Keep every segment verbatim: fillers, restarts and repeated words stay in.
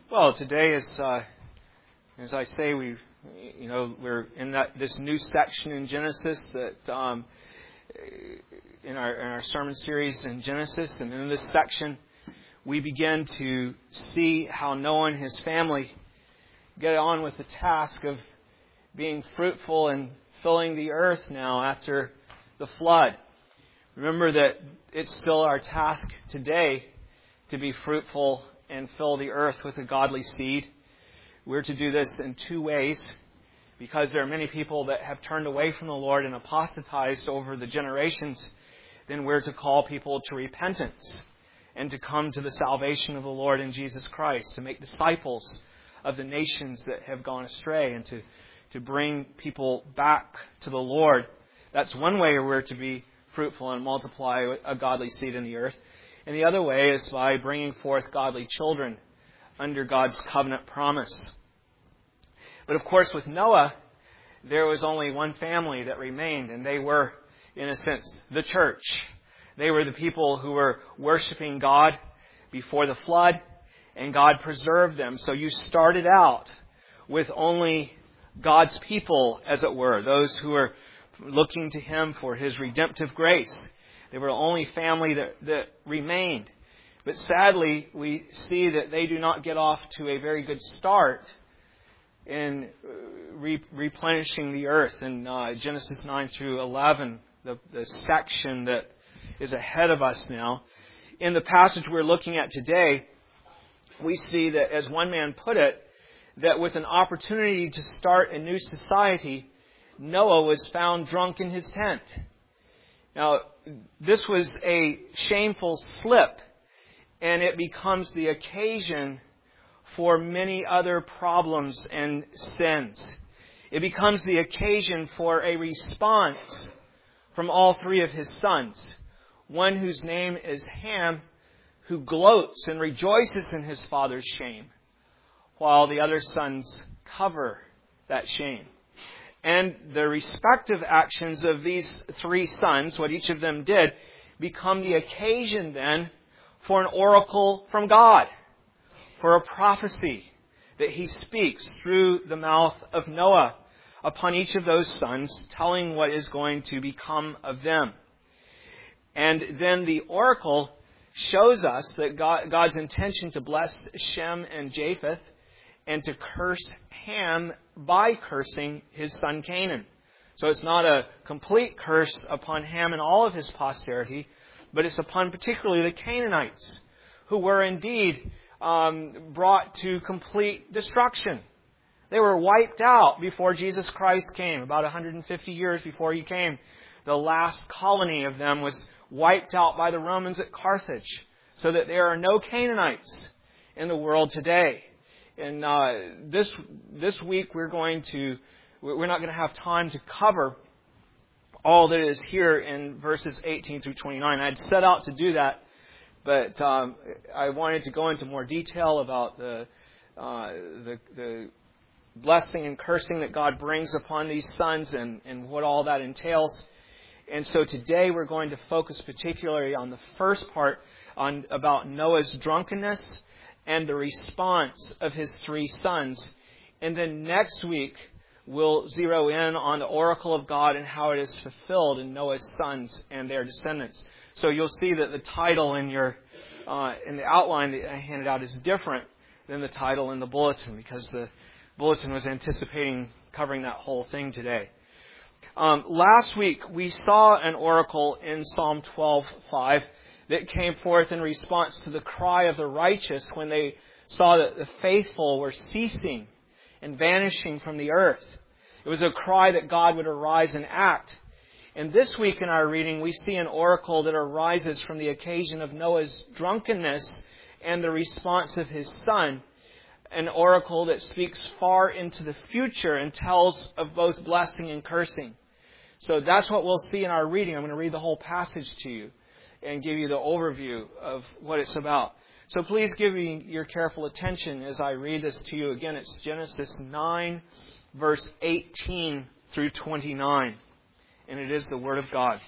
Well, today is, uh, as I say, we, you know, we're in that this new section in Genesis that um, in our in our sermon series in Genesis, and in this section, we begin to see how Noah and his family get on with the task of being fruitful and filling the earth now after the flood. Remember that it's still our task today to be fruitful and fill the earth with a godly seed. We're to do this in two ways, because there are many people that have turned away from the Lord and apostatized over the generations. Then we're to call people to repentance and to come to the salvation of the Lord in Jesus Christ, to make disciples of the nations that have gone astray, and to, to bring people back to the Lord. That's one way we're to be fruitful and multiply a godly seed in the earth. And the other way is by bringing forth godly children under God's covenant promise. But of course, with Noah, there was only one family that remained, and they were, in a sense, the church. They were the people who were worshiping God before the flood, and God preserved them. So you started out with only God's people, as it were, those who were looking to Him for His redemptive grace. They were the only family that, that remained. But sadly, we see that they do not get off to a very good start in re- replenishing the earth. In uh, Genesis nine through eleven, the, the section that is ahead of us now. In the passage we're looking at today, we see that, as one man put it, that with an opportunity to start a new society, Noah was found drunk in his tent. Now, this was a shameful slip, and it becomes the occasion for many other problems and sins. It becomes the occasion for a response from all three of his sons. One whose name is Ham, who gloats and rejoices in his father's shame, while the other sons cover that shame. And the respective actions of these three sons, what each of them did, become the occasion then for an oracle from God, for a prophecy that He speaks through the mouth of Noah upon each of those sons, telling what is going to become of them. And then the oracle shows us that God, God's intention to bless Shem and Japheth and to curse Ham by cursing his son Canaan. So it's not a complete curse upon Ham and all of his posterity, but it's upon particularly the Canaanites, who were indeed um, brought to complete destruction. They were wiped out before Jesus Christ came, about one hundred fifty years before He came. The last colony of them was wiped out by the Romans at Carthage, so that there are no Canaanites in the world today. And uh, this this week we're going to we're not going to have time to cover all that is here in verses eighteen through twenty-nine. I'd set out to do that, but um, I wanted to go into more detail about the, uh, the the blessing and cursing that God brings upon these sons and, and what all that entails. And so today we're going to focus particularly on the first part on about Noah's drunkenness and the response of his three sons. And then next week, we'll zero in on the oracle of God and how it is fulfilled in Noah's sons and their descendants. So you'll see that the title in your uh, in the outline that I handed out is different than the title in the bulletin, because the bulletin was anticipating covering that whole thing today. Um, last week, we saw an oracle in Psalm twelve five that came forth in response to the cry of the righteous when they saw that the faithful were ceasing and vanishing from the earth. It was a cry that God would arise and act. And this week in our reading, we see an oracle that arises from the occasion of Noah's drunkenness and the response of his son. An oracle that speaks far into the future and tells of both blessing and cursing. So that's what we'll see in our reading. I'm going to read the whole passage to you and give you the overview of what it's about. So please give me your careful attention as I read this to you. Again, it's Genesis nine, verse eighteen through twenty-nine. And it is the Word of God.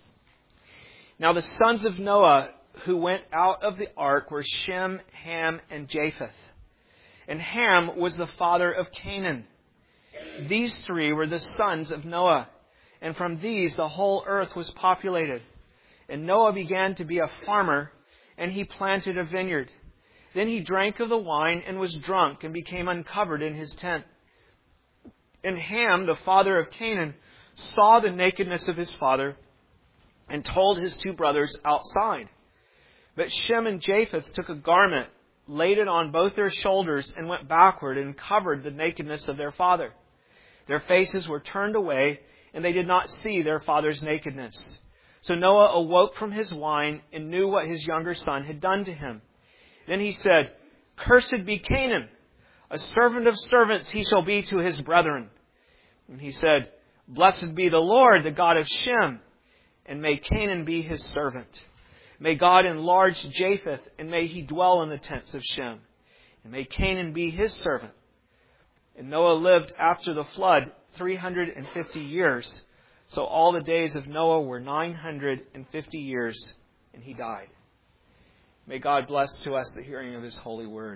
Now the sons of Noah who went out of the ark were Shem, Ham, and Japheth. and Ham was the father of Canaan. These three were the sons of Noah, and from these the whole earth was populated. And Noah began to be a farmer, and he planted a vineyard. Then he drank of the wine and was drunk and became uncovered in his tent. And Ham, the father of Canaan, saw the nakedness of his father and told his two brothers outside. But Shem and Japheth took a garment, laid it on both their shoulders, and went backward and covered the nakedness of their father. Their faces were turned away, and they did not see their father's nakedness. So Noah awoke from his wine and knew what his younger son had done to him. Then he said, "Cursed be Canaan, a servant of servants he shall be to his brethren." And he said, "Blessed be the Lord, the God of Shem, and may Canaan be his servant. May God enlarge Japheth, and may he dwell in the tents of Shem. And may Canaan be his servant." And Noah lived after the flood three hundred fifty years. So all the days of Noah were nine hundred fifty years, and he died. May God bless to us the hearing of His holy word.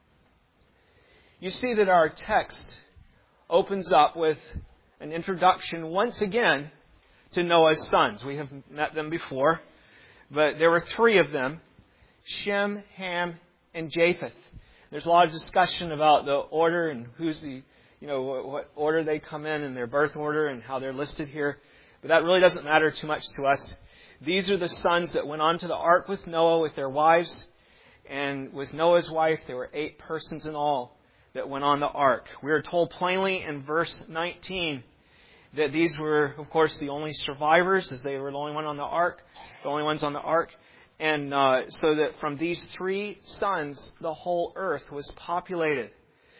You see that our text opens up with an introduction once again to Noah's sons. We have met them before, but there were three of them: Shem, Ham, and Japheth. There's a lot of discussion about the order and who's the, you know, what order they come in and their birth order and how they're listed here. But that really doesn't matter too much to us. These are the sons that went onto the ark with Noah with their wives. And with Noah's wife, there were eight persons in all that went on the ark. We are told plainly in verse nineteen that these were, of course, the only survivors, as they were the only one on the ark, the only ones on the ark. And uh, so that from these three sons, the whole earth was populated.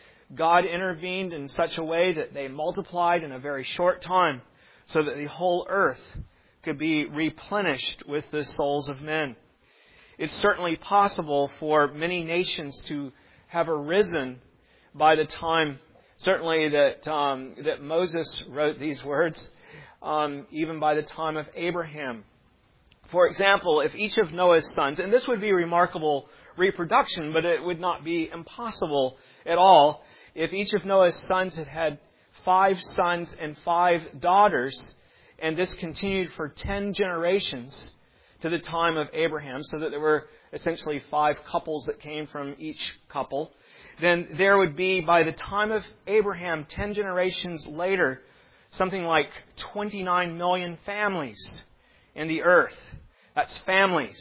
God intervened in such a way that they multiplied in a very short time so that the whole earth could be replenished with the souls of men. It's certainly possible for many nations to have arisen by the time, certainly that um, that Moses wrote these words, um, even by the time of Abraham. For example, if each of Noah's sons, and this would be remarkable reproduction, but it would not be impossible at all, if each of Noah's sons had had five sons and five daughters, and this continued for ten generations to the time of Abraham, so that there were essentially five couples that came from each couple, then there would be, by the time of Abraham, ten generations later, something like twenty-nine million families in the earth. That's families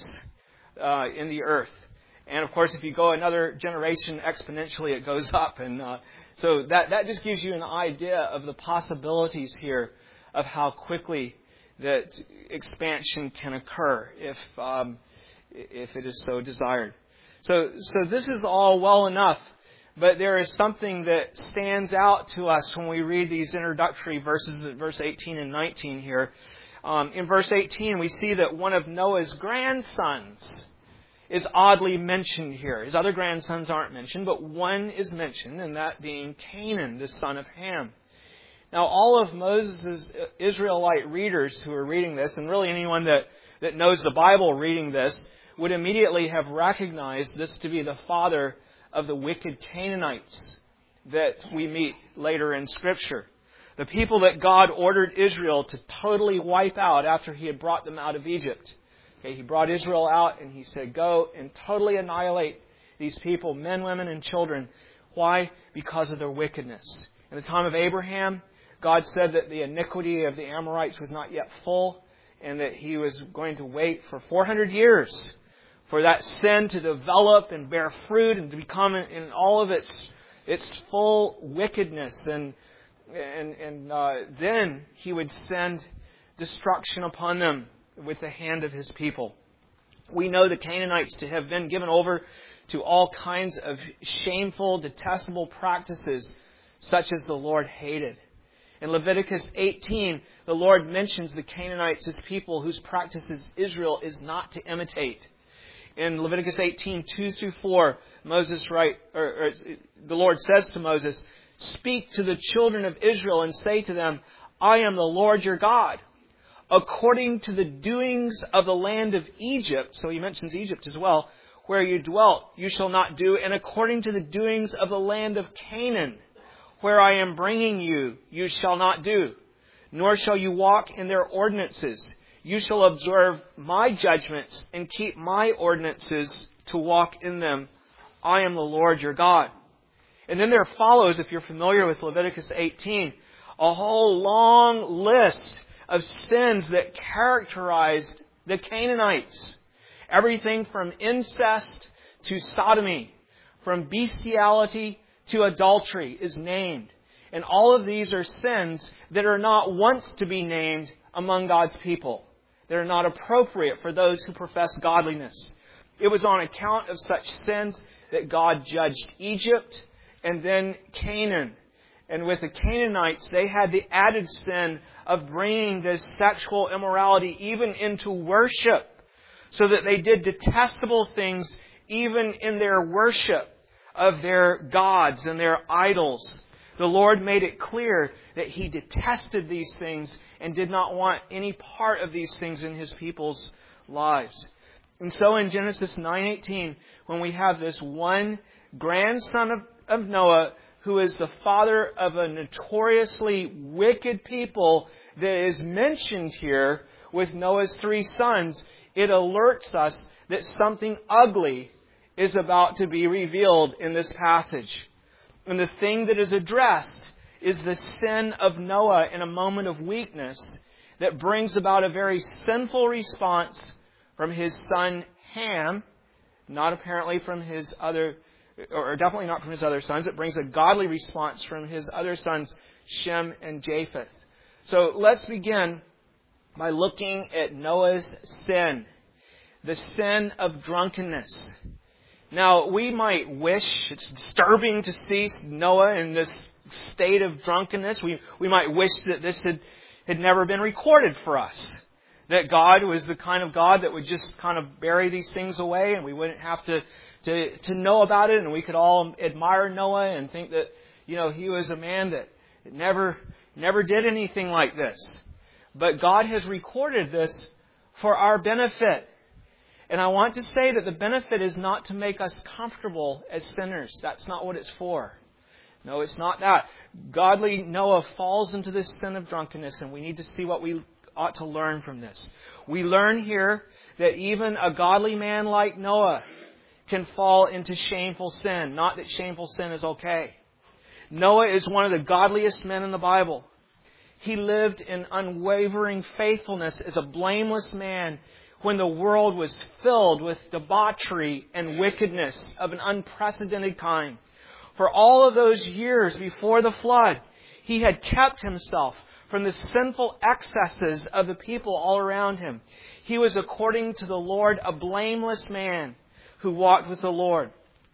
uh, in the earth. And of course, if you go another generation exponentially, it goes up. And uh, so that, that just gives you an idea of the possibilities here of how quickly that expansion can occur if um, if it is so desired. So, so this is all well enough, but there is something that stands out to us when we read these introductory verses at verse eighteen and nineteen here. Um, in verse eighteen, we see that one of Noah's grandsons is oddly mentioned here. His other grandsons aren't mentioned, but one is mentioned, and that being Canaan, the son of Ham. Now, all of Moses' Israelite readers who are reading this, and really anyone that, that knows the Bible reading this, would immediately have recognized this to be the father of the wicked Canaanites that we meet later in Scripture. The people that God ordered Israel to totally wipe out after He had brought them out of Egypt. Okay, He brought Israel out and He said, go and totally annihilate these people, men, women, and children. Why? Because of their wickedness. In the time of Abraham, God said that the iniquity of the Amorites was not yet full, and that He was going to wait for four hundred years for that sin to develop and bear fruit and to become in all of its its full wickedness. And and, and uh, then He would send destruction upon them with the hand of His people. We know the Canaanites to have been given over to all kinds of shameful, detestable practices, such as the Lord hated. In Leviticus eighteen, the Lord mentions the Canaanites as people whose practices Israel is not to imitate. In Leviticus eighteen, two through four, Moses write, or, or the Lord says to Moses, "Speak to the children of Israel and say to them, I am the Lord your God. According to the doings of the land of Egypt," so He mentions Egypt as well, where you dwelt, you shall not do, and according to the doings of the land of Canaan, where I am bringing you, you shall not do, nor shall you walk in their ordinances. You shall observe my judgments and keep my ordinances to walk in them. I am the Lord your God. And then there follows, if you're familiar with Leviticus eighteen, a whole long list of sins that characterized the Canaanites. Everything from incest to sodomy, from bestiality to adultery is named. And all of these are sins that are not once to be named among God's people. They're not appropriate for those who profess godliness. It was on account of such sins that God judged Egypt and then Canaan. And with the Canaanites, they had the added sin of bringing this sexual immorality even into worship, so that they did detestable things even in their worship of their gods and their idols. The Lord made it clear that He detested these things and did not want any part of these things in His people's lives. And so in Genesis nine eighteen, when we have this one grandson of, of Noah, who is the father of a notoriously wicked people that is mentioned here with Noah's three sons, it alerts us that something ugly is about to be revealed in this passage. And the thing that is addressed is the sin of Noah in a moment of weakness that brings about a very sinful response from his son Ham, not apparently from his other, or definitely not from his other sons. It brings a godly response from his other sons, Shem and Japheth. So let's begin by looking at Noah's sin, the sin of drunkenness. Now, we might wish, it's disturbing to see Noah in this state of drunkenness. We we might wish that this had, had never been recorded for us. That God was the kind of God that would just kind of bury these things away and we wouldn't have to, to, to know about it, and we could all admire Noah and think that, you know, he was a man that never, never did anything like this. But God has recorded this for our benefit. And I want to say that the benefit is not to make us comfortable as sinners. That's not what it's for. No, it's not that. Godly Noah falls into this sin of drunkenness, and we need to see what we ought to learn from this. We learn here that even a godly man like Noah can fall into shameful sin. Not that shameful sin is okay. Noah is one of the godliest men in the Bible. He lived in unwavering faithfulness as a blameless man when the world was filled with debauchery and wickedness of an unprecedented kind. For all of those years before the flood, he had kept himself from the sinful excesses of the people all around him. He was, according to the Lord, a blameless man who walked with the Lord.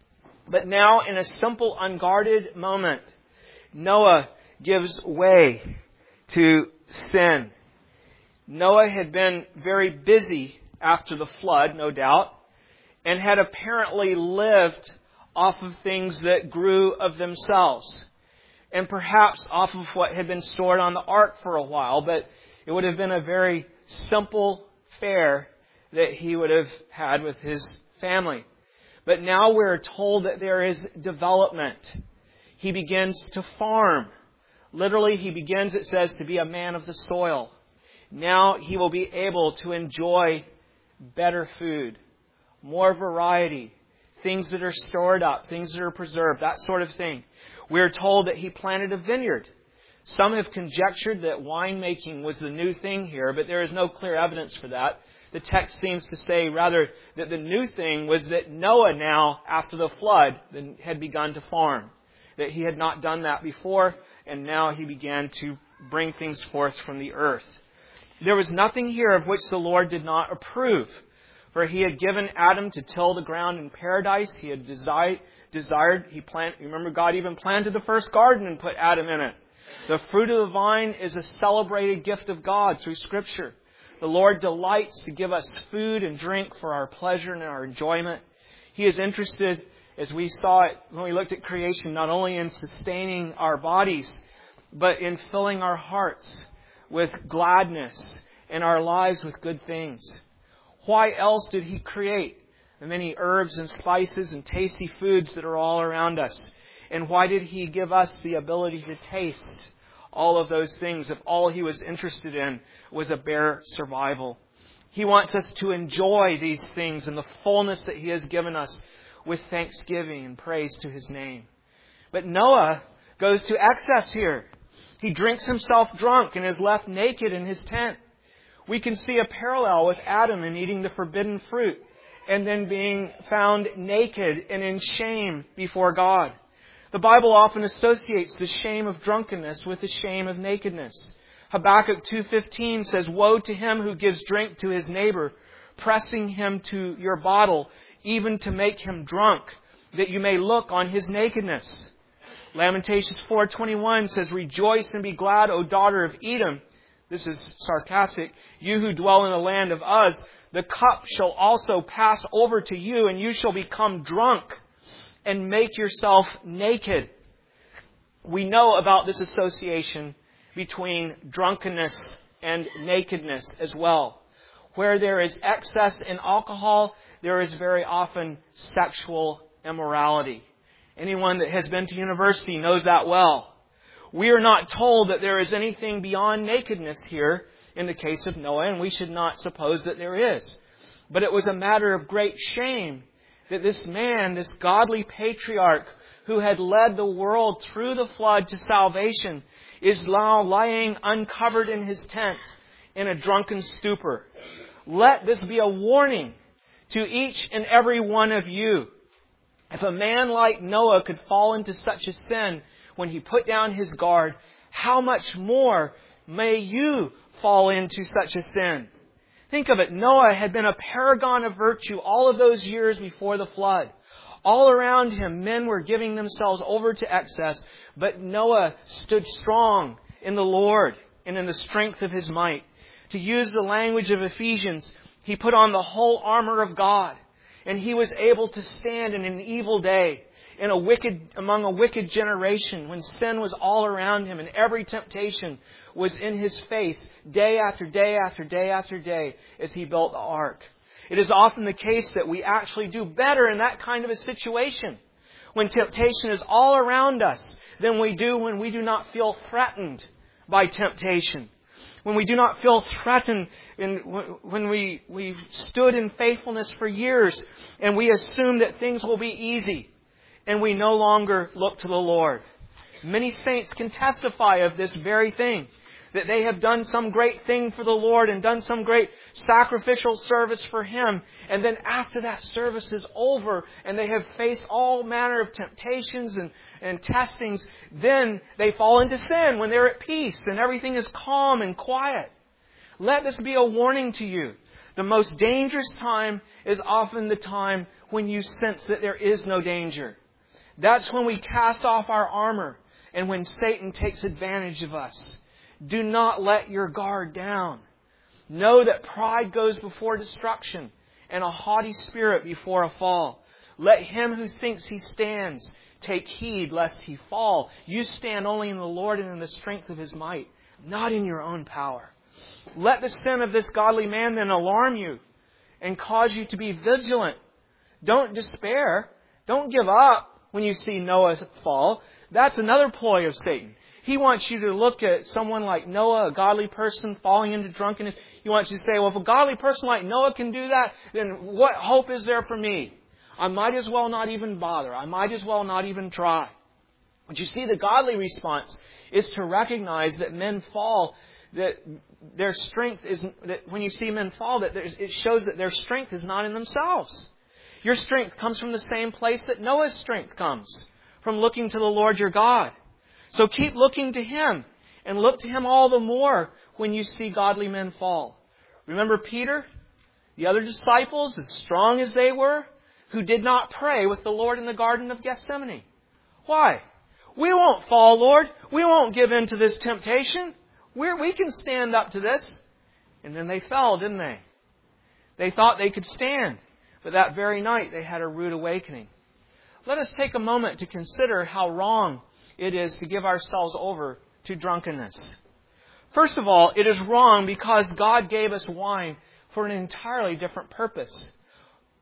But now, in a simple, unguarded moment, Noah gives way to sin. Noah had been very busy after the flood, no doubt, and had apparently lived off of things that grew of themselves, and perhaps off of what had been stored on the ark for a while, but it would have been a very simple fare that he would have had with his family. But now we're told that there is development. He begins to farm. Literally, he begins, it says, to be a man of the soil. Now he will be able to enjoy better food, more variety, things that are stored up, things that are preserved, that sort of thing. We're told that he planted a vineyard. Some have conjectured that winemaking was the new thing here, but there is no clear evidence for that. The text seems to say rather that the new thing was that Noah now, after the flood, had begun to farm. That he had not done that before, and now he began to bring things forth from the earth. There was nothing here of which the Lord did not approve. For he had given Adam to till the ground in paradise. He had desired, desired he plant, remember God even planted the first garden and put Adam in it. The fruit of the vine is a celebrated gift of God through Scripture. The Lord delights to give us food and drink for our pleasure and our enjoyment. He is interested, as we saw it when we looked at creation, not only in sustaining our bodies, but in filling our hearts with gladness and our lives with good things. Why else did He create the many herbs and spices and tasty foods that are all around us? And why did He give us the ability to taste all of those things if all He was interested in was a bare survival? He wants us to enjoy these things in the fullness that He has given us with thanksgiving and praise to His name. But Noah goes to excess here. He drinks himself drunk and is left naked in his tent. We can see a parallel with Adam in eating the forbidden fruit and then being found naked and in shame before God. The Bible often associates the shame of drunkenness with the shame of nakedness. Habakkuk two fifteen says, "Woe to him who gives drink to his neighbor, pressing him to your bottle, even to make him drunk, that you may look on his nakedness." Lamentations four twenty-one says, "Rejoice and be glad, O daughter of Edom." This is sarcastic. "You who dwell in the land of Uz, the cup shall also pass over to you, and you shall become drunk and make yourself naked." We know about this association between drunkenness and nakedness as well. Where there is excess in alcohol, there is very often sexual immorality. Anyone that has been to university knows that well. We are not told that there is anything beyond nakedness here in the case of Noah, and we should not suppose that there is. But it was a matter of great shame that this man, this godly patriarch who had led the world through the flood to salvation, is now lying uncovered in his tent in a drunken stupor. Let this be a warning to each and every one of you. If a man like Noah could fall into such a sin when he put down his guard, how much more may you fall into such a sin? Think of it. Noah had been a paragon of virtue all of those years before the flood. All around him, men were giving themselves over to excess, but Noah stood strong in the Lord and in the strength of His might. To use the language of Ephesians, he put on the whole armor of God. And he was able to stand in an evil day, in a wicked, among a wicked generation, when sin was all around him and every temptation was in his face, day after day after day after day, as he built the ark. It is often the case that we actually do better in that kind of a situation, when temptation is all around us, than we do when we do not feel threatened by temptation. When we do not feel threatened, in, when we, we've stood in faithfulness for years and we assume that things will be easy and we no longer look to the Lord. Many saints can testify of this very thing, that they have done some great thing for the Lord and done some great sacrificial service for Him. And then after that service is over and they have faced all manner of temptations and, and testings, then they fall into sin when they're at peace and everything is calm and quiet. Let this be a warning to you. The most dangerous time is often the time when you sense that there is no danger. That's when we cast off our armor and when Satan takes advantage of us. Do not let your guard down. Know that pride goes before destruction and a haughty spirit before a fall. Let him who thinks he stands take heed lest he fall. You stand only in the Lord and in the strength of His might, not in your own power. Let the sin of this godly man then alarm you and cause you to be vigilant. Don't despair. Don't give up when you see Noah fall. That's another ploy of Satan. He wants you to look at someone like Noah, a godly person, falling into drunkenness. He wants you to say, well, if a godly person like Noah can do that, then what hope is there for me? I might as well not even bother. I might as well not even try. But you see, the godly response is to recognize that men fall, that their strength is, that when you see men fall, that it shows that their strength is not in themselves. Your strength comes from the same place that Noah's strength comes, from looking to the Lord your God. So keep looking to Him and look to Him all the more when you see godly men fall. Remember Peter, the other disciples, as strong as they were, who did not pray with the Lord in the Garden of Gethsemane. Why? We won't fall, Lord. We won't give in to this temptation. We're, we can stand up to this. And then they fell, didn't they? They thought they could stand. But that very night they had a rude awakening. Let us take a moment to consider how wrong it is to give ourselves over to drunkenness. First of all, it is wrong because God gave us wine for an entirely different purpose.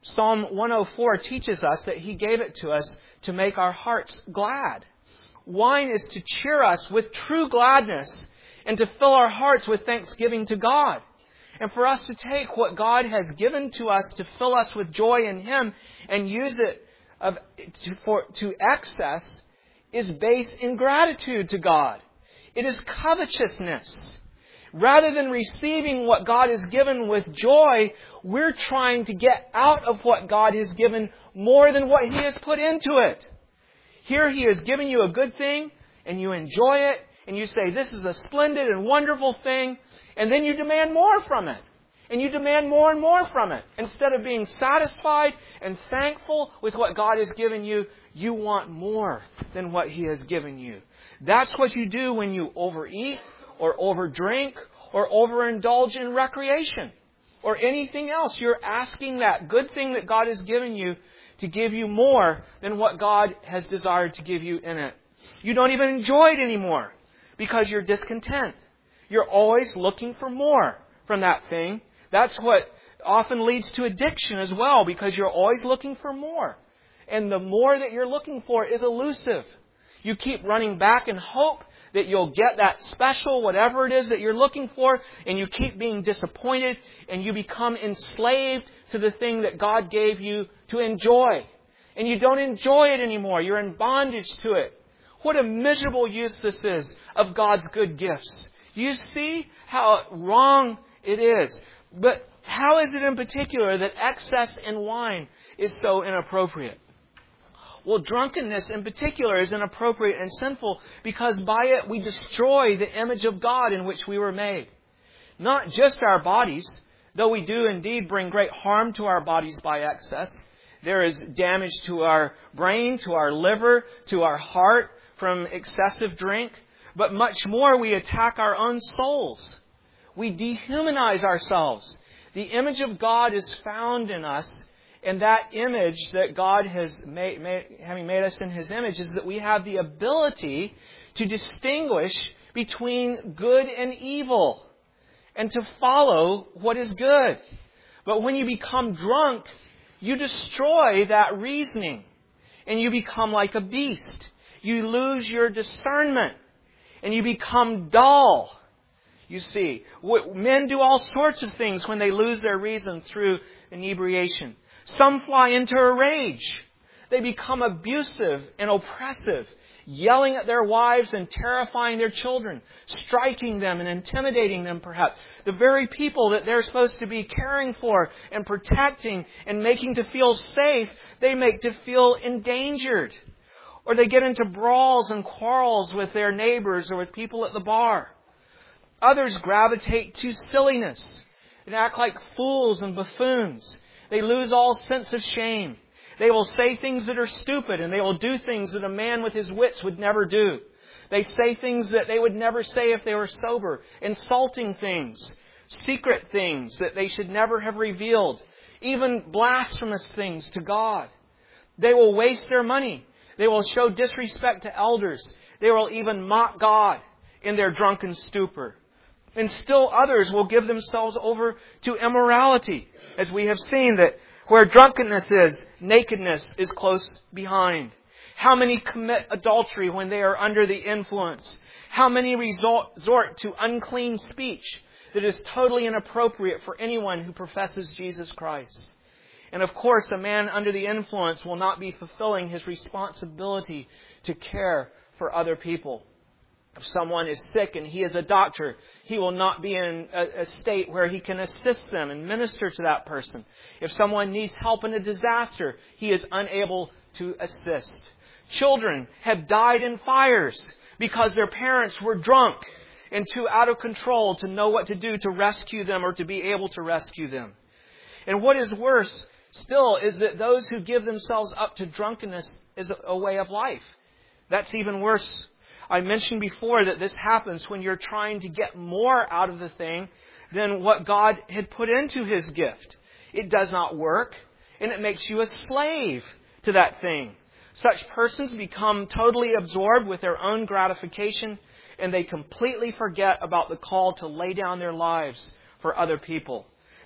Psalm one oh four teaches us that He gave it to us to make our hearts glad. Wine is to cheer us with true gladness and to fill our hearts with thanksgiving to God. And for us to take what God has given to us to fill us with joy in Him and use it of, to, for, to excess is based in gratitude to God. It is covetousness. Rather than receiving what God has given with joy, we're trying to get out of what God has given more than what He has put into it. Here He has given you a good thing, and you enjoy it, and you say, this is a splendid and wonderful thing, and then you demand more from it. And you demand more and more from it. Instead of being satisfied and thankful with what God has given you, you want more than what He has given you. That's what you do when you overeat, or overdrink, or overindulge in recreation, or anything else. You're asking that good thing that God has given you to give you more than what God has desired to give you in it. You don't even enjoy it anymore because you're discontent. You're always looking for more from that thing. That's what often leads to addiction as well, because you're always looking for more. And the more that you're looking for is elusive. You keep running back in hope that you'll get that special, whatever it is that you're looking for, and you keep being disappointed, and you become enslaved to the thing that God gave you to enjoy. And you don't enjoy it anymore. You're in bondage to it. What a miserable use this is of God's good gifts. Do you see how wrong it is? But how is it in particular that excess in wine is so inappropriate? Well, drunkenness in particular is inappropriate and sinful because by it we destroy the image of God in which we were made. Not just our bodies, though we do indeed bring great harm to our bodies by excess. There is damage to our brain, to our liver, to our heart from excessive drink. But much more, we attack our own souls. We dehumanize ourselves. The image of God is found in us. And that image that God has made, made, having made us in His image, is that we have the ability to distinguish between good and evil and to follow what is good. But when you become drunk, you destroy that reasoning and you become like a beast. You lose your discernment and you become dull. You see, men do all sorts of things when they lose their reason through inebriation. Some fly into a rage. They become abusive and oppressive, yelling at their wives and terrifying their children, striking them and intimidating them perhaps. The very people that they're supposed to be caring for and protecting and making to feel safe, they make to feel endangered. Or they get into brawls and quarrels with their neighbors or with people at the bar. Others gravitate to silliness and act like fools and buffoons. They lose all sense of shame. They will say things that are stupid, and they will do things that a man with his wits would never do. They say things that they would never say if they were sober, insulting things, secret things that they should never have revealed, even blasphemous things to God. They will waste their money. They will show disrespect to elders. They will even mock God in their drunken stupor. And still others will give themselves over to immorality, as we have seen that where drunkenness is, nakedness is close behind. How many commit adultery when they are under the influence? How many resort to unclean speech that is totally inappropriate for anyone who professes Jesus Christ? And of course, a man under the influence will not be fulfilling his responsibility to care for other people. If someone is sick and he is a doctor, he will not be in a, a state where he can assist them and minister to that person. If someone needs help in a disaster, he is unable to assist. Children have died in fires because their parents were drunk and too out of control to know what to do to rescue them or to be able to rescue them. And what is worse still is that those who give themselves up to drunkenness is a, a way of life. That's even worse. I mentioned before that this happens when you're trying to get more out of the thing than what God had put into His gift. It does not work, and it makes you a slave to that thing. Such persons become totally absorbed with their own gratification, and they completely forget about the call to lay down their lives for other people.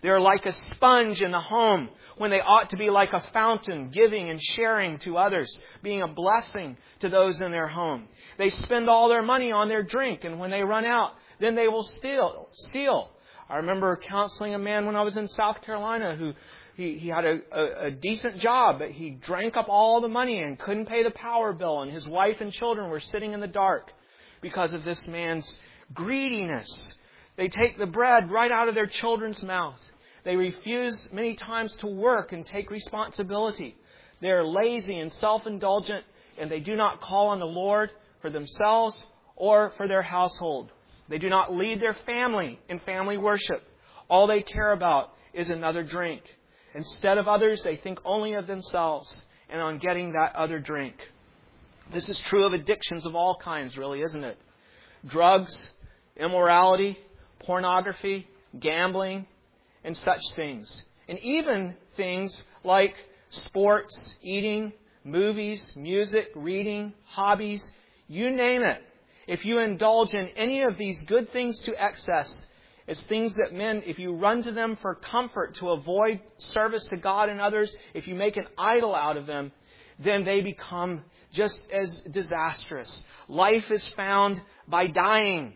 They're like a sponge in the home when they ought to be like a fountain, giving and sharing to others, being a blessing to those in their home. They spend all their money on their drink, and when they run out, then they will steal. steal. I remember counseling a man when I was in South Carolina who he, he had a, a, a decent job, but he drank up all the money and couldn't pay the power bill, and his wife and children were sitting in the dark because of this man's greediness. They take the bread right out of their children's mouth. They refuse many times to work and take responsibility. They are lazy and self-indulgent, and they do not call on the Lord for themselves or for their household. They do not lead their family in family worship. All they care about is another drink. Instead of others, they think only of themselves and on getting that other drink. This is true of addictions of all kinds, really, isn't it? Drugs, immorality, pornography, gambling, and such things. And even things like sports, eating, movies, music, reading, hobbies, you name it. If you indulge in any of these good things to excess, it's things that men, if you run to them for comfort to avoid service to God and others, if you make an idol out of them, then they become just as disastrous. Life is found by dying.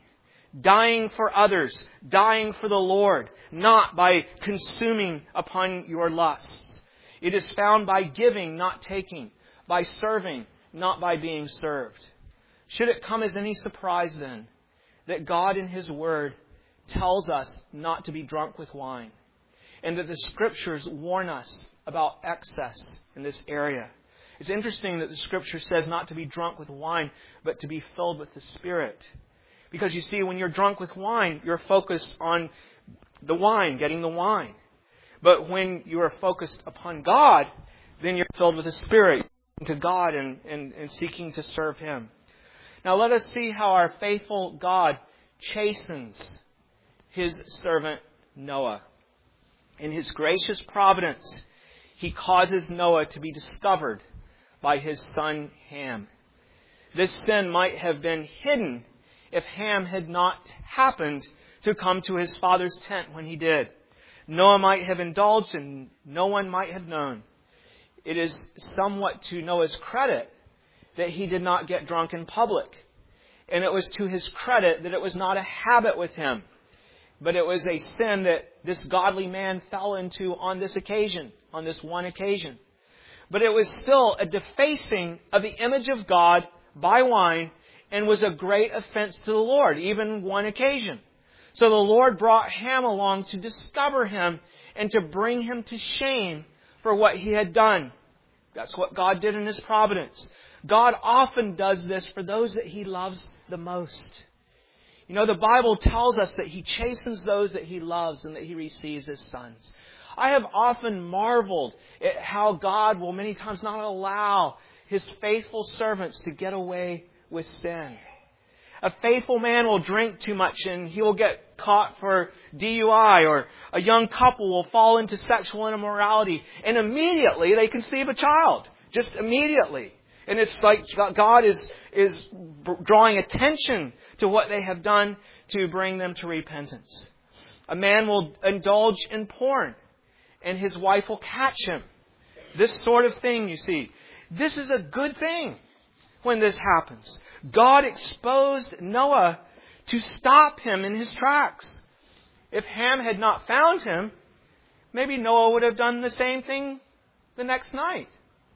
Dying for others, dying for the Lord, not by consuming upon your lusts. It is found by giving, not taking, by serving, not by being served. Should it come as any surprise then that God in His Word tells us not to be drunk with wine, and that the Scriptures warn us about excess in this area? It's interesting that the Scripture says not to be drunk with wine, but to be filled with the Spirit. Because you see, when you're drunk with wine, you're focused on the wine, getting the wine. But when you are focused upon God, then you're filled with the Spirit, to God and, and, and seeking to serve Him. Now let us see how our faithful God chastens His servant Noah. In His gracious providence, He causes Noah to be discovered by his son Ham. This sin might have been hidden if Ham had not happened to come to his father's tent when he did. Noah might have indulged and no one might have known. It is somewhat to Noah's credit that he did not get drunk in public. And it was to his credit that it was not a habit with him, but it was a sin that this godly man fell into on this occasion, on this one occasion. But it was still a defacing of the image of God by wine, and was a great offense to the Lord, even one occasion. So the Lord brought Ham along to discover him and to bring him to shame for what he had done. That's what God did in His providence. God often does this for those that He loves the most. You know, the Bible tells us that He chastens those that He loves and that He receives as sons. I have often marveled at how God will many times not allow His faithful servants to get away with sin. A faithful man will drink too much and he will get caught for D U I, or a young couple will fall into sexual immorality and immediately they conceive a child. Just immediately. And it's like God is, is drawing attention to what they have done to bring them to repentance. A man will indulge in porn and his wife will catch him. This sort of thing, you see. This is a good thing. When this happens, God exposed Noah to stop him in his tracks. If Ham had not found him, maybe Noah would have done the same thing the next night.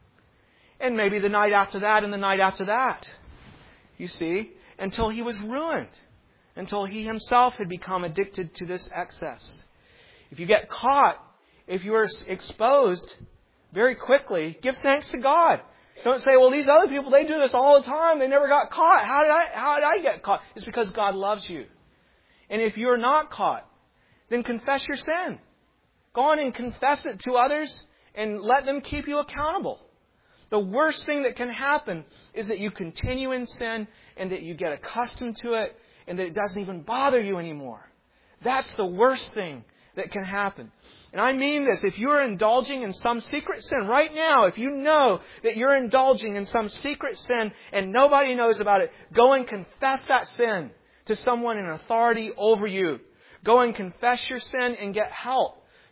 And maybe the night after that and the night after that. You see, until he was ruined. Until he himself had become addicted to this excess. If you get caught, if you are exposed very quickly, give thanks to God. Don't say, well, these other people, they do this all the time. They never got caught. How did I, how did I get caught? It's because God loves you. And if you're not caught, then confess your sin. Go on and confess it to others and let them keep you accountable. The worst thing that can happen is that you continue in sin and that you get accustomed to it and that it doesn't even bother you anymore. That's the worst thing that can happen. And I mean this, if you're indulging in some secret sin right now, if you know that you're indulging in some secret sin and nobody knows about it, go and confess that sin to someone in authority over you. Go and confess your sin and get help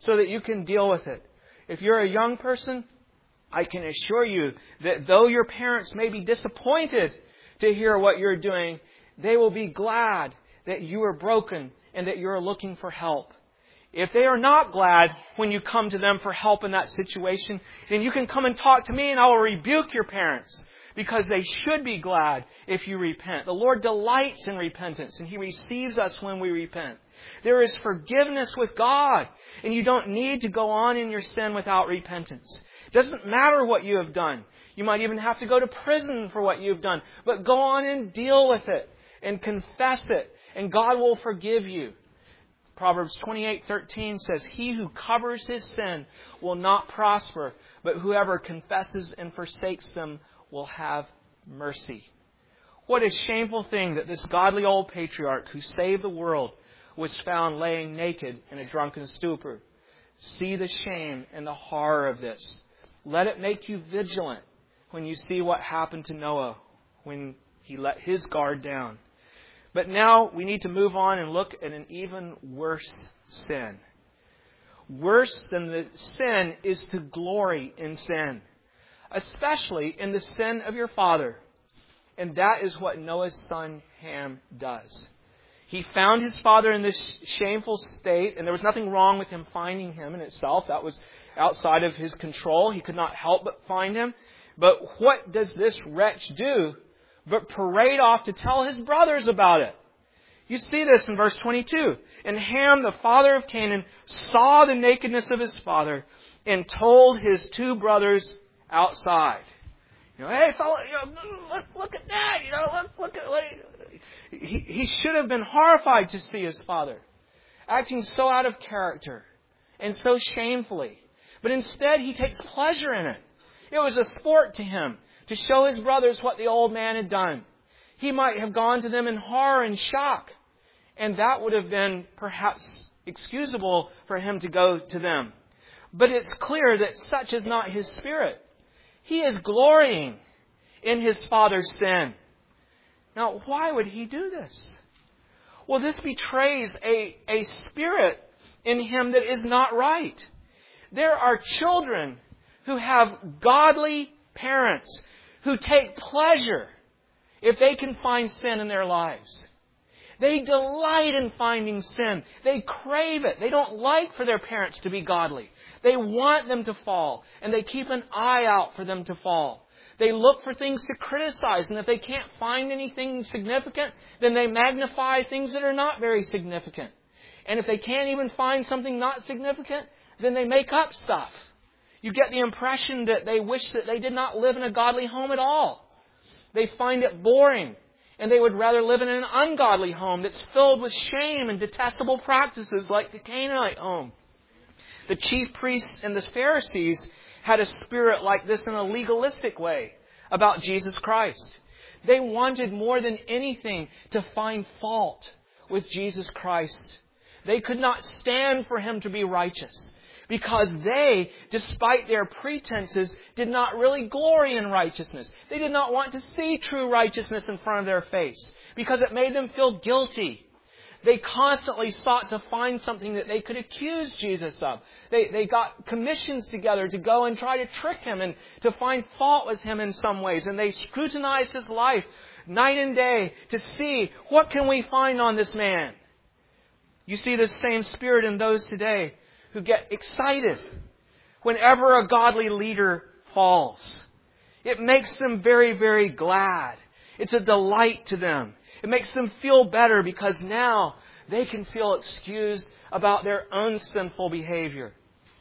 so that you can deal with it. If you're a young person, I can assure you that though your parents may be disappointed to hear what you're doing, they will be glad that you are broken and that you're looking for help. If they are not glad when you come to them for help in that situation, then you can come and talk to me and I will rebuke your parents, because they should be glad if you repent. The Lord delights in repentance and He receives us when we repent. There is forgiveness with God, and you don't need to go on in your sin without repentance. It doesn't matter what you have done. You might even have to go to prison for what you've done. But go on and deal with it and confess it, and God will forgive you. Proverbs twenty-eight thirteen says, "He who covers his sin will not prosper, but whoever confesses and forsakes them will have mercy." What a shameful thing that this godly old patriarch who saved the world was found laying naked in a drunken stupor. See the shame and the horror of this. Let it make you vigilant when you see what happened to Noah when he let his guard down. But now we need to move on and look at an even worse sin. Worse than the sin is to glory in sin, especially in the sin of your father. And that is what Noah's son Ham does. He found his father in this shameful state, and there was nothing wrong with him finding him in itself. That was outside of his control. He could not help but find him. But what does this wretch do but parade off to tell his brothers about it? You see this in verse twenty-two. "And Ham, the father of Canaan, saw the nakedness of his father and told his two brothers outside." You know, "Hey, fella, you know, look, look at that. You know, look, look at what he, he, he should have been horrified to see his father acting so out of character and so shamefully. But instead, he takes pleasure in it. It was a sport to him to show his brothers what the old man had done. He might have gone to them in horror and shock, and that would have been perhaps excusable for him to go to them. But it's clear that such is not his spirit. He is glorying in his father's sin. Now, why would he do this? Well, this betrays a, a spirit in him that is not right. There are children who have godly parents who take pleasure if they can find sin in their lives. They delight in finding sin. They crave it. They don't like for their parents to be godly. They want them to fall, and they keep an eye out for them to fall. They look for things to criticize, and if they can't find anything significant, then they magnify things that are not very significant. And if they can't even find something not significant, then they make up stuff. You get the impression that they wish that they did not live in a godly home at all. They find it boring, and they would rather live in an ungodly home that's filled with shame and detestable practices like the Canaanite home. The chief priests and the Pharisees had a spirit like this in a legalistic way about Jesus Christ. They wanted more than anything to find fault with Jesus Christ. They could not stand for Him to be righteous because they, despite their pretenses, did not really glory in righteousness. They did not want to see true righteousness in front of their face because it made them feel guilty. They constantly sought to find something that they could accuse Jesus of. They, they got commissions together to go and try to trick Him and to find fault with Him in some ways. And they scrutinized His life night and day to see what can we find on this man. You see this same spirit in those today who get excited whenever a godly leader falls. It makes them very, very glad. It's a delight to them. It makes them feel better because now they can feel excused about their own sinful behavior.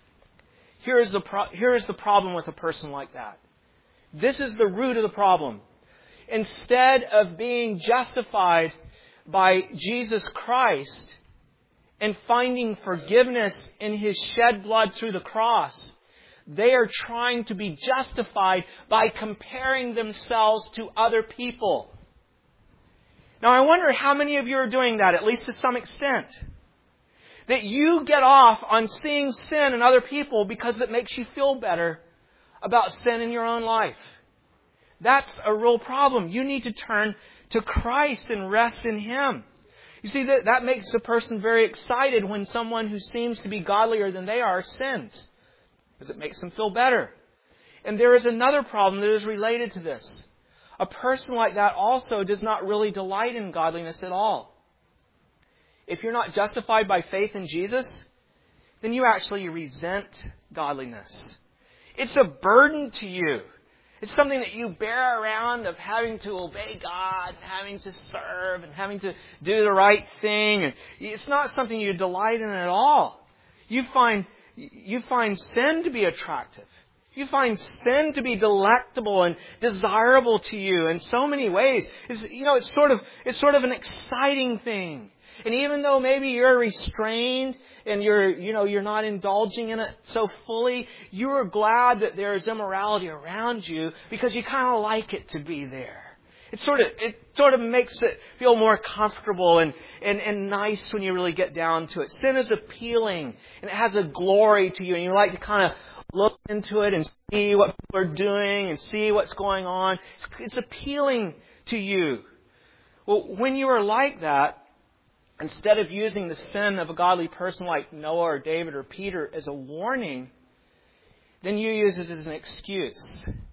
Here is the pro- here is the problem with a person like that. This is the root of the problem. Instead of being justified by Jesus Christ and finding forgiveness in His shed blood through the cross, they are trying to be justified by comparing themselves to other people. Now, I wonder how many of you are doing that, at least to some extent. That you get off on seeing sin in other people because it makes you feel better about sin in your own life. That's a real problem. You need to turn to Christ and rest in Him. You see, that, that makes a person very excited when someone who seems to be godlier than they are sins, because it makes them feel better. And there is another problem that is related to this. A person like that also does not really delight in godliness at all. If you're not justified by faith in Jesus, then you actually resent godliness. It's a burden to you. It's something that you bear around of having to obey God, and having to serve, and having to do the right thing. And it's not something you delight in at all. You find, you find sin to be attractive. You find sin to be delectable and desirable to you in so many ways. It's, you know, it's sort of, it's sort of an exciting thing. And even though maybe you're restrained and you're, you know, you're not indulging in it so fully, you are glad that there is immorality around you because you kind of like it to be there. It sort of, it sort of makes it feel more comfortable and, and, and nice when you really get down to it. Sin is appealing and it has a glory to you, and you like to kind of look into it and see what people are doing and see what's going on. It's, it's appealing to you. Well, when you are like that, instead of using the sin of a godly person like Noah or David or Peter as a warning, then you use it as an excuse.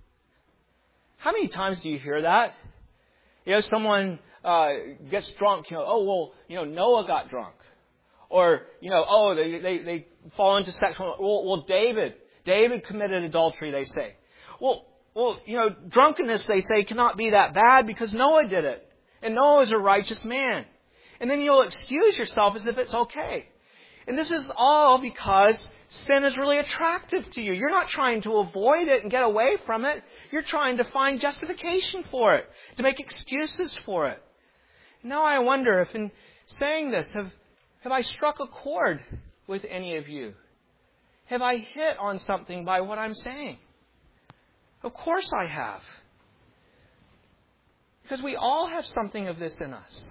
How many times do you hear that? You know, someone uh, gets drunk, you know, oh, well, you know, Noah got drunk. Or, you know, oh, they, they, they fall into sexual... Well, well, David, David committed adultery, they say. Well, well, you know, drunkenness, they say, cannot be that bad because Noah did it. And Noah is a righteous man. And then you'll excuse yourself as if it's okay. And this is all because sin is really attractive to you. You're not trying to avoid it and get away from it. You're trying to find justification for it, to make excuses for it. Now I wonder if in saying this, have, have I struck a chord with any of you? Have I hit on something by what I'm saying? Of course I have. Because we all have something of this in us.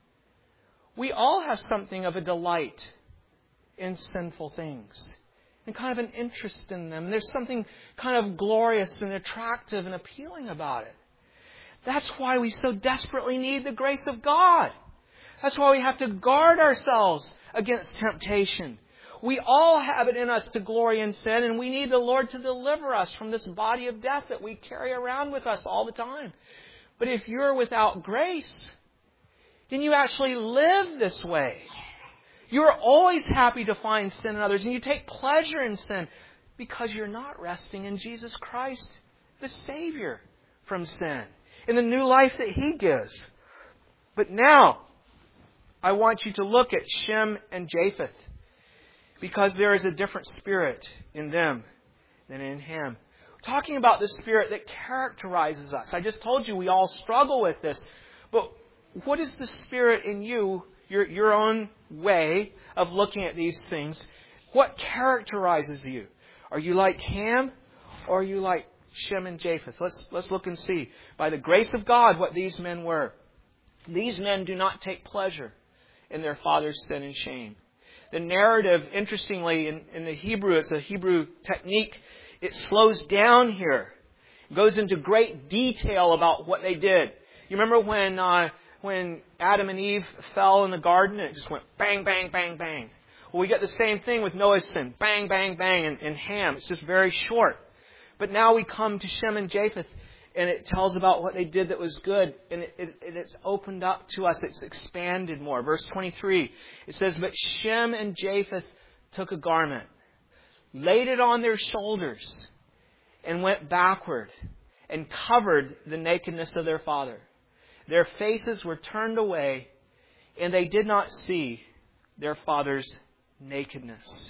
We all have something of a delight in sinful things and kind of an interest in them. There's something kind of glorious and attractive and appealing about it. That's why we so desperately need the grace of God. That's why we have to guard ourselves against temptation. We all have it in us to glory in sin, and we need the Lord to deliver us from this body of death that we carry around with us all the time. But if you're without grace, then you actually live this way. You're always happy to find sin in others, and you take pleasure in sin because you're not resting in Jesus Christ, the Savior from sin, in the new life that He gives. But now, I want you to look at Shem and Japheth, because there is a different spirit in them than in Ham. We're talking about the spirit that characterizes us. I just told you we all struggle with this, but what is the spirit in you, your, your own way of looking at these things? What characterizes you? Are you like Ham or are you like Shem and Japheth? Let's, let's look and see, by the grace of God, what these men were. These men do not take pleasure in their father's sin and shame. The narrative, interestingly, in, in the Hebrew, it's a Hebrew technique, it slows down here. It goes into great detail about what they did. You remember when... Uh, When Adam and Eve fell in the garden, and it just went bang, bang, bang, bang. Well, we get the same thing with Noah's sin. Bang, bang, bang, and, and Ham. It's just very short. But now we come to Shem and Japheth, and it tells about what they did that was good. And it, it, it's opened up to us. It's expanded more. Verse twenty-three, it says, "But Shem and Japheth took a garment, laid it on their shoulders, and went backward, and covered the nakedness of their father. Their faces were turned away, and they did not see their father's nakedness."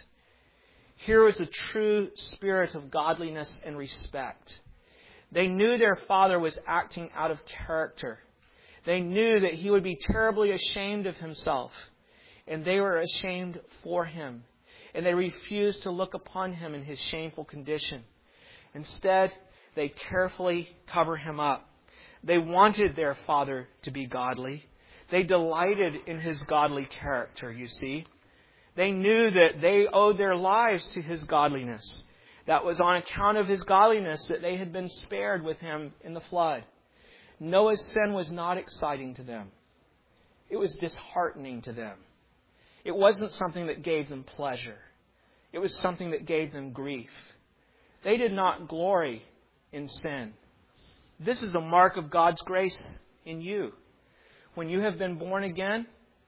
Here was a true spirit of godliness and respect. They knew their father was acting out of character. They knew that he would be terribly ashamed of himself, and they were ashamed for him. And they refused to look upon him in his shameful condition. Instead, they carefully cover him up. They wanted their father to be godly. They delighted in his godly character, you see. They knew that they owed their lives to his godliness. That was on account of his godliness that they had been spared with him in the flood. Noah's sin was not exciting to them. it was disheartening to them. It wasn't something that gave them pleasure. It was something that gave them grief. They did not glory in sin. This is a mark of God's grace in you. When you have been born again,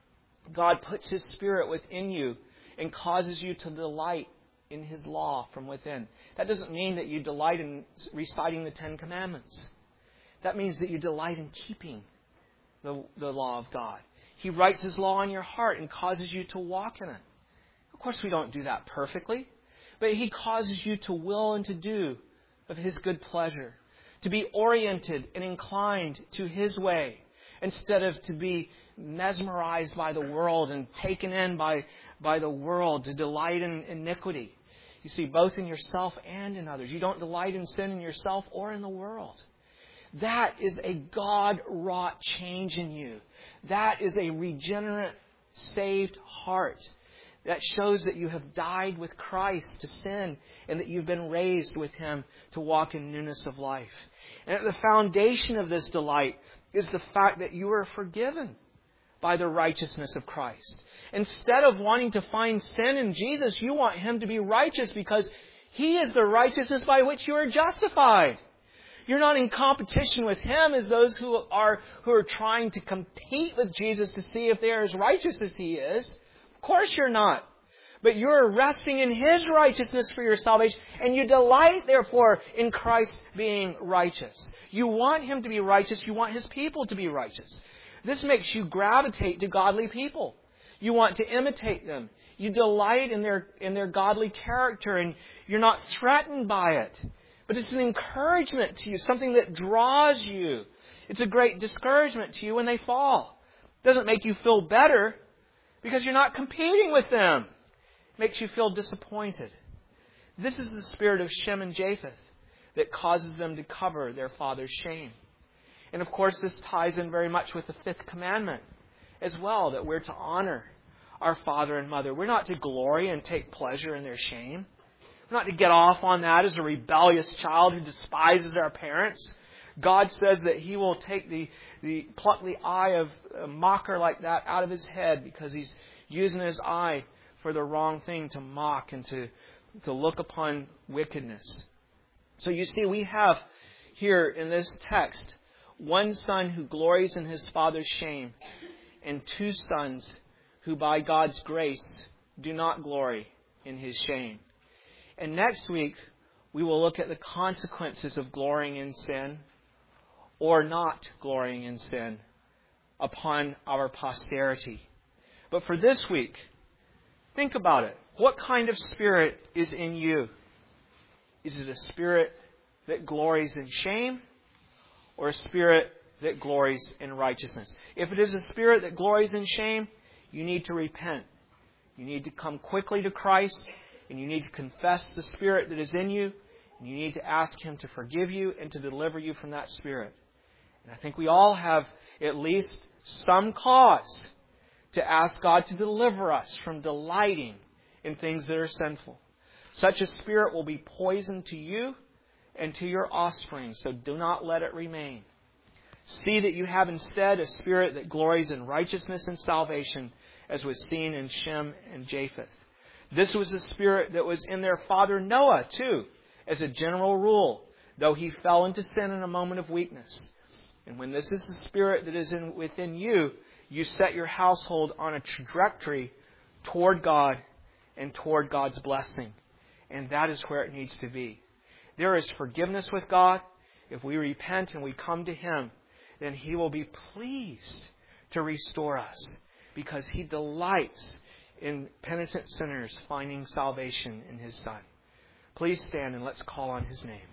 God puts His Spirit within you and causes you to delight in His law from within. That doesn't mean that you delight in reciting the Ten Commandments. That means that you delight in keeping the, the law of God. He writes His law on your heart and causes you to walk in it. Of course, we don't do that perfectly, but He causes you to will and to do of His good pleasure, to be oriented and inclined to His way, instead of to be mesmerized by the world and taken in by, by the world, to delight in iniquity. You see, both in yourself and in others. You don't delight in sin in yourself or in the world. That is a God-wrought change in you. That is a regenerate, saved heart that shows that you have died with Christ to sin and that you've been raised with Him to walk in newness of life. And at the foundation of this delight is the fact that you are forgiven by the righteousness of Christ. Instead of wanting to find sin in Jesus, you want Him to be righteous because He is the righteousness by which you are justified. You're not in competition with Him as those who are who are trying to compete with Jesus to see if they are as righteous as He is. Of course you're not. But you're resting in His righteousness for your salvation, and you delight, therefore, in Christ being righteous. You want Him to be righteous. You want His people to be righteous. This makes you gravitate to godly people. You want to imitate them. You delight in their in their godly character, and you're not threatened by it. But it's an encouragement to you, something that draws you. It's a great discouragement to you when they fall. It doesn't make you feel better because you're not competing with them. It makes you feel disappointed. This is the spirit of Shem and Japheth that causes them to cover their father's shame. And of course, this ties in very much with the fifth commandment as well, that we're to honor our father and mother. We're not to glory and take pleasure in their shame. We're not to get off on that as a rebellious child who despises our parents. God says that He will take the, the pluck the eye of a mocker like that out of his head because he's using his eye for the wrong thing, to mock and to, to look upon wickedness. So you see, we have here in this text one son who glories in his father's shame and two sons who by God's grace do not glory in his shame. And next week, we will look at the consequences of glorying in sin or not glorying in sin upon our posterity. But for this week, think about it. What kind of spirit is in you? Is it a spirit that glories in shame or a spirit that glories in righteousness? If it is a spirit that glories in shame, you need to repent. You need to come quickly to Christ. And you need to confess the spirit that is in you. And you need to ask Him to forgive you and to deliver you from that spirit. And I think we all have at least some cause to ask God to deliver us from delighting in things that are sinful. Such a spirit will be poison to you and to your offspring, so do not let it remain. See that you have instead a spirit that glories in righteousness and salvation, as was seen in Shem and Japheth. This was the spirit that was in their father Noah, too, as a general rule, though he fell into sin in a moment of weakness. And when this is the spirit that is in, within you, you set your household on a trajectory toward God and toward God's blessing. And that is where it needs to be. There is forgiveness with God. If we repent and we come to Him, then He will be pleased to restore us because He delights in penitent sinners finding salvation in His Son. Please stand and let's call on His name.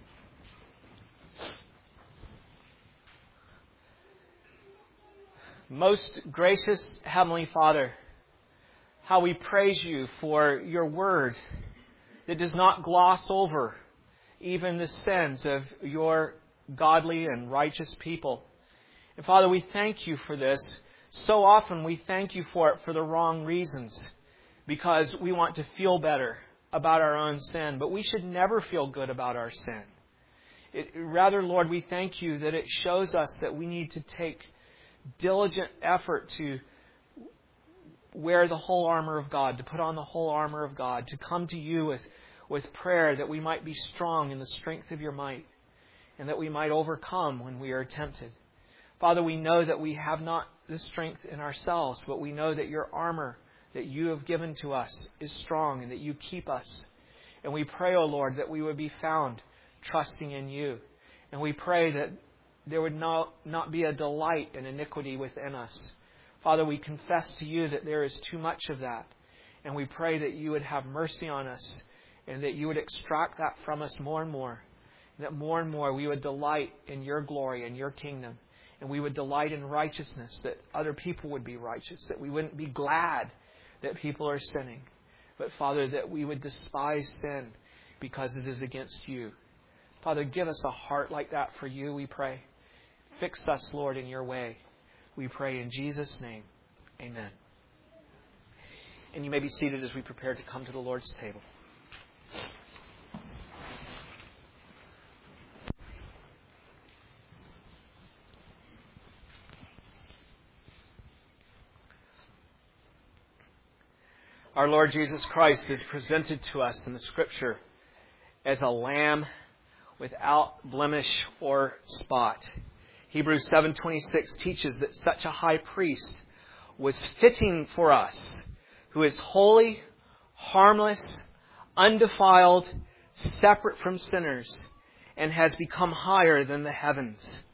Most gracious Heavenly Father, how we praise You for Your Word that does not gloss over even the sins of Your godly and righteous people. And Father, we thank You for this. So often we thank You for it for the wrong reasons, because we want to feel better about our own sin. But we should never feel good about our sin. It, rather, Lord, we thank You that it shows us that we need to take diligent effort to, wear the whole armor of God, to put on the whole armor of God, to come to you with, with prayer that we might be strong in the strength of your might and that we might overcome when we are tempted. Father, we know that we have not the strength in ourselves, but we know that your armor that you have given to us is strong and that you keep us. And we pray, O Lord, that we would be found trusting in you. And we pray that there would not, not be a delight in iniquity within us. Father, we confess to you that there is too much of that. And we pray that you would have mercy on us and that you would extract that from us more and more. And that more and more we would delight in your glory and your kingdom. And we would delight in righteousness, that other people would be righteous, that we wouldn't be glad that people are sinning. But Father, that we would despise sin because it is against you. Father, give us a heart like that for you, we pray. Fix us, Lord, in your way. We pray in Jesus' name. Amen. And you may be seated as we prepare to come to the Lord's table. Our Lord Jesus Christ is presented to us in the Scripture as a lamb without blemish or spot. Hebrews seven twenty-six teaches that such a high priest was fitting for us, who is holy, harmless, undefiled, separate from sinners, and has become higher than the heavens.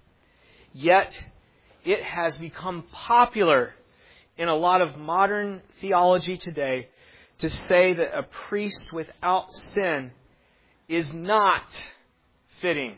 Yet, it has become popular in a lot of modern theology today to say that a priest without sin is not fitting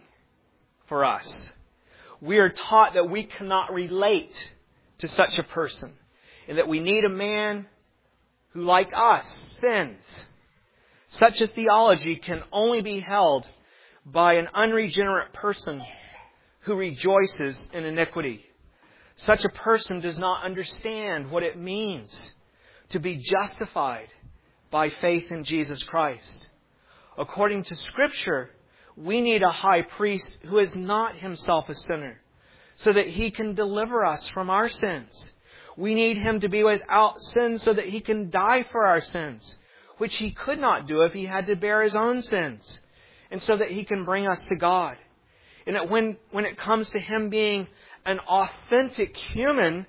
for us. We are taught that we cannot relate to such a person and that we need a man who, like us, sins. Such a theology can only be held by an unregenerate person who rejoices in iniquity. Such a person does not understand what it means to be justified by faith in Jesus Christ. According to Scripture, we need a high priest who is not himself a sinner, so that he can deliver us from our sins. We need him to be without sin so that he can die for our sins, which he could not do if he had to bear his own sins, and so that he can bring us to God. And that when, when it comes to him being an authentic human,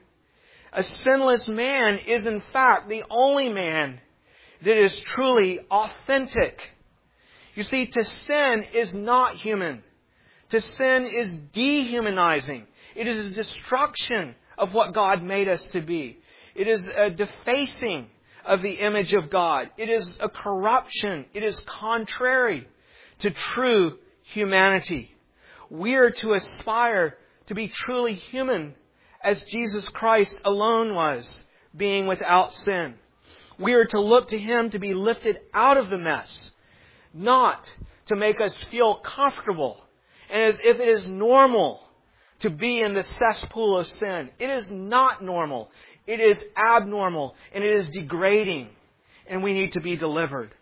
a sinless man is in fact the only man that is truly authentic. You see, to sin is not human. To sin is dehumanizing. It is a destruction of what God made us to be. It is a defacing of the image of God. It is a corruption. It is contrary to true humanity. We are to aspire to be truly human as Jesus Christ alone was, being without sin. We are to look to Him to be lifted out of the mess, not to make us feel comfortable and as if it is normal to be in the cesspool of sin. It is not normal. It is abnormal and it is degrading, and we need to be delivered.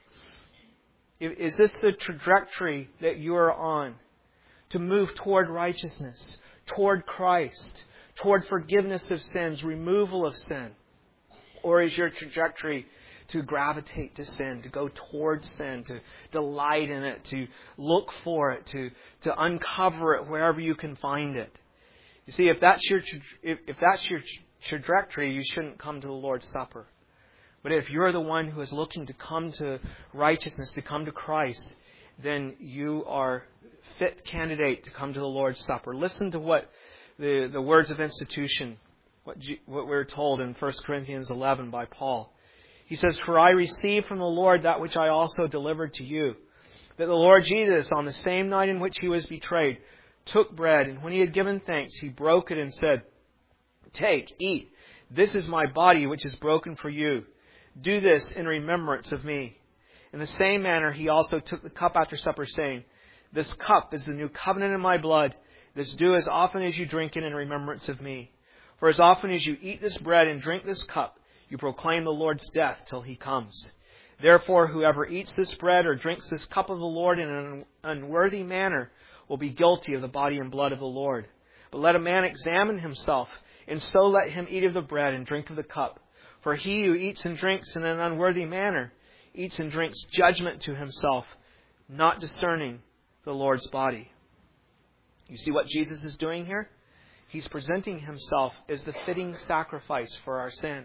Is this the trajectory that you are on? To move toward righteousness, toward Christ, toward forgiveness of sins, removal of sin? Or is your trajectory to gravitate to sin, to go toward sin, to delight in it, to look for it, to, to uncover it wherever you can find it? You see, if that's your if, if that's your trajectory, you shouldn't come to the Lord's Supper. But if you're the one who is looking to come to righteousness, to come to Christ, then you are fit candidate to come to the Lord's Supper. Listen to what the, the words of institution, what, what we're told in First Corinthians eleven by Paul. He says, "For I received from the Lord that which I also delivered to you, that the Lord Jesus, on the same night in which He was betrayed, took bread, and when He had given thanks, He broke it and said, 'Take, eat, this is my body which is broken for you. Do this in remembrance of me.' In the same manner, He also took the cup after supper, saying, 'This cup is the new covenant in my blood. This do as often as you drink it in remembrance of me. For as often as you eat this bread and drink this cup, you proclaim the Lord's death till He comes. Therefore, whoever eats this bread or drinks this cup of the Lord in an unworthy manner will be guilty of the body and blood of the Lord. But let a man examine himself, and so let him eat of the bread and drink of the cup. For he who eats and drinks in an unworthy manner eats and drinks judgment to himself, not discerning the Lord's body. You see what Jesus is doing here? He's presenting himself as the fitting sacrifice for our sin.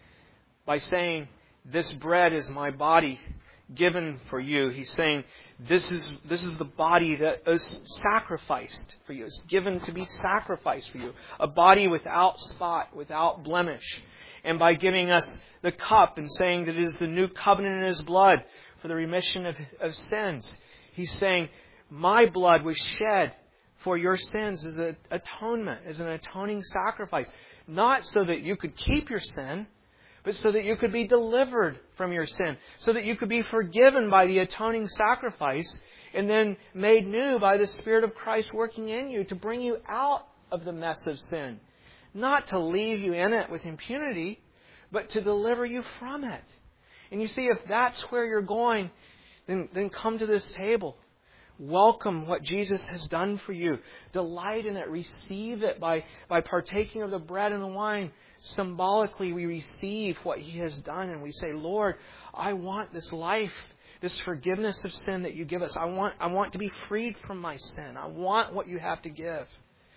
By saying, this bread is my body given for you. He's saying, this is this is the body that is sacrificed for you. It's given to be sacrificed for you. A body without spot, without blemish. And by giving us the cup and saying that it is the new covenant in His blood for the remission of, of sins, He's saying, my blood was shed for your sins as an atonement, as an atoning sacrifice. Not so that you could keep your sin, but so that you could be delivered from your sin. So that you could be forgiven by the atoning sacrifice and then made new by the Spirit of Christ working in you to bring you out of the mess of sin. Not to leave you in it with impunity, but to deliver you from it. And you see, if that's where you're going, then, then come to this table. Welcome what Jesus has done for you. Delight in it. Receive it by, by partaking of the bread and the wine. Symbolically, we receive what He has done and we say, Lord, I want this life, this forgiveness of sin that you give us. I want, I want to be freed from my sin. I want what you have to give.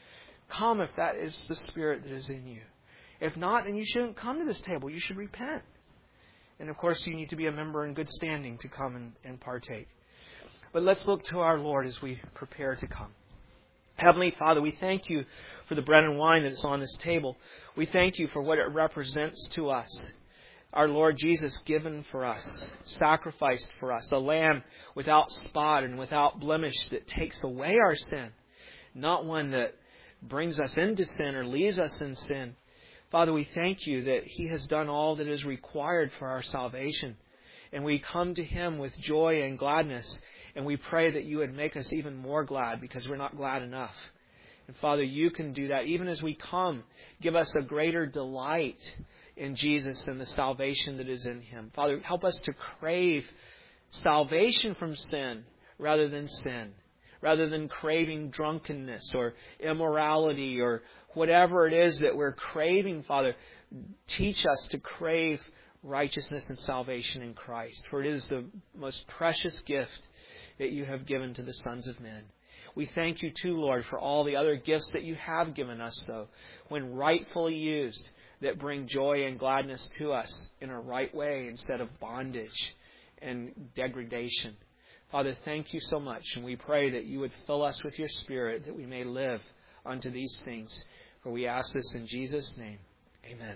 Come if that is the Spirit that is in you. If not, then you shouldn't come to this table. You should repent. And of course, you need to be a member in good standing to come and, and partake. But let's look to our Lord as we prepare to come. Heavenly Father, we thank you for the bread and wine that is on this table. We thank you for what it represents to us. Our Lord Jesus given for us, sacrificed for us, a lamb without spot and without blemish that takes away our sin, not one that brings us into sin or leaves us in sin. Father, we thank you that He has done all that is required for our salvation. And we come to Him with joy and gladness. And we pray that you would make us even more glad because we're not glad enough. And Father, you can do that. Even as we come, give us a greater delight in Jesus and the salvation that is in Him. Father, help us to crave salvation from sin rather than sin. Rather than craving drunkenness or immorality or whatever it is that we're craving, Father, teach us to crave righteousness and salvation in Christ. For it is the most precious gift that you have given to the sons of men. We thank you too, Lord, for all the other gifts that you have given us, though, when rightfully used, that bring joy and gladness to us in a right way instead of bondage and degradation. Father, thank you so much, and we pray that you would fill us with your Spirit, that we may live unto these things. For we ask this in Jesus' name. Amen.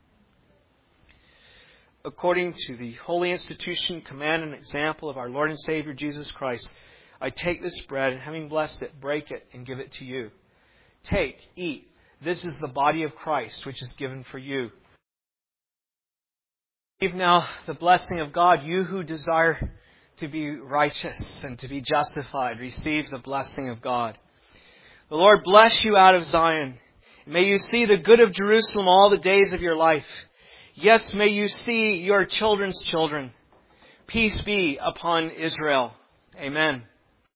According to the holy institution, command, and example of our Lord and Savior Jesus Christ, I take this bread, and having blessed it, break it, and give it to you. Take, eat. This is the body of Christ, which is given for you. Receive now the blessing of God, you who desire to be righteous and to be justified. Receive the blessing of God. The Lord bless you out of Zion. May you see the good of Jerusalem all the days of your life. Yes, may you see your children's children. Peace be upon Israel. Amen.